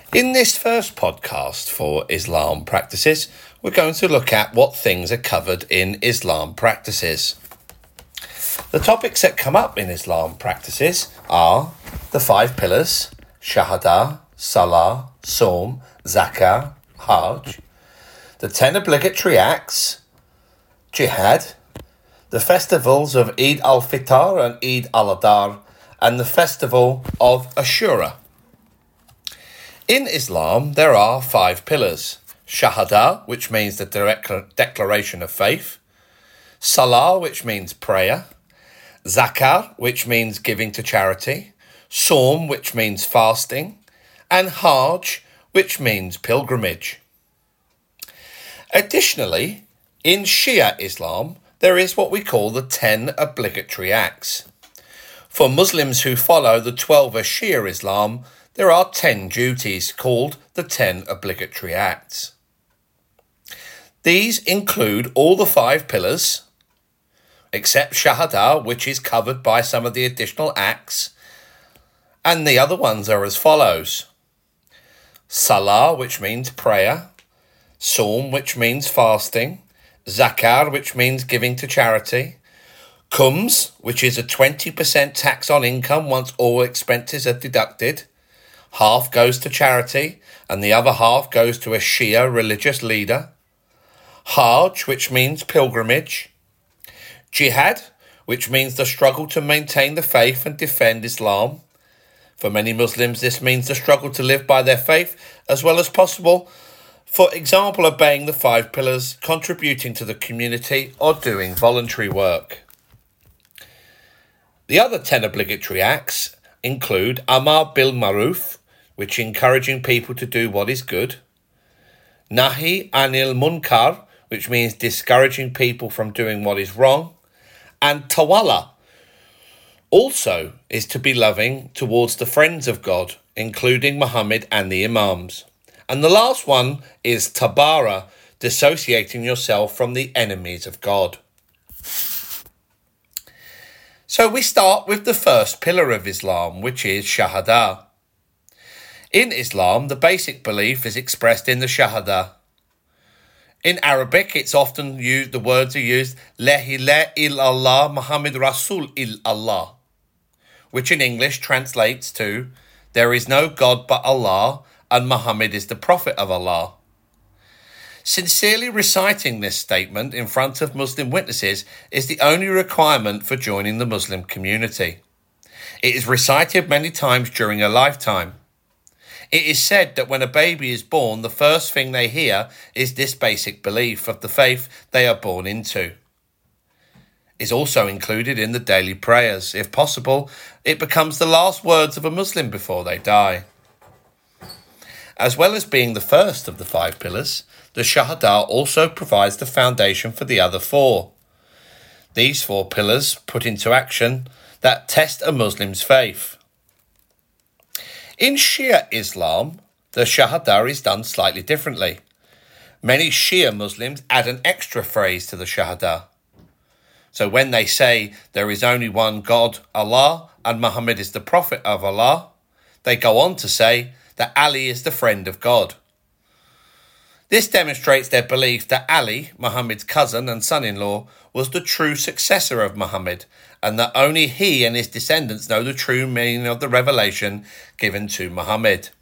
In this first podcast for Islam practices, we're going to look at what things are covered in Islam practices. The topics that come up in Islam practices are the 5 pillars, Shahada, Salah, Saum, Zakah, Hajj, the 10 obligatory acts, Jihad, the festivals of Eid al-Fitr and Eid al-Adha, and the festival of Ashura. In Islam, there are 5 pillars. Shahada, which means the declaration of faith. Salah, which means prayer. Zakah, which means giving to charity. Saum, which means fasting. And Hajj, which means pilgrimage. Additionally, in Shia Islam, there is what we call the 10 obligatory acts. For Muslims who follow the 12 of Shia Islam, there are 10 duties called the 10 obligatory acts. These include all the 5 pillars, except Shahada, which is covered by some of the additional acts, and the other ones are as follows. Salah, which means prayer. Saum, which means fasting. Zakah, which means giving to charity. Khums, which is a 20% tax on income once all expenses are deducted. Half goes to charity, and the other half goes to a Shia religious leader. Hajj, which means pilgrimage. Jihad, which means the struggle to maintain the faith and defend Islam. For many Muslims, this means the struggle to live by their faith as well as possible. For example, obeying the 5 pillars, contributing to the community, or doing voluntary work. The other 10 obligatory acts include Amar bil Maruf, which is encouraging people to do what is good. Nahi anil munkar, which means discouraging people from doing what is wrong. And Tawalla also is to be loving towards the friends of God, including Muhammad and the Imams. And the last one is Tabara, dissociating yourself from the enemies of God. So we start with the first pillar of Islam, which is Shahada. In Islam, the basic belief is expressed in the Shahada. In Arabic, it's often used, the words are used, La ilaha illallah Muhammad Rasul illallah, which in English translates to, there is no God but Allah, and Muhammad is the Prophet of Allah. Sincerely reciting this statement in front of Muslim witnesses is the only requirement for joining the Muslim community. It is recited many times during a lifetime. It is said that when a baby is born, the first thing they hear is this basic belief of the faith they are born into. It is also included in the daily prayers. If possible, it becomes the last words of a Muslim before they die. As well as being the first of the 5 pillars, the Shahada also provides the foundation for the other 4. These 4 pillars put into action that test a Muslim's faith. In Shia Islam, the Shahada is done slightly differently. Many Shia Muslims add an extra phrase to the Shahada. So when they say there is only one God, Allah, and Muhammad is the Prophet of Allah, they go on to say that Ali is the friend of God. This demonstrates their belief that Ali, Muhammad's cousin and son-in-law, was the true successor of Muhammad, and that only he and his descendants know the true meaning of the revelation given to Muhammad.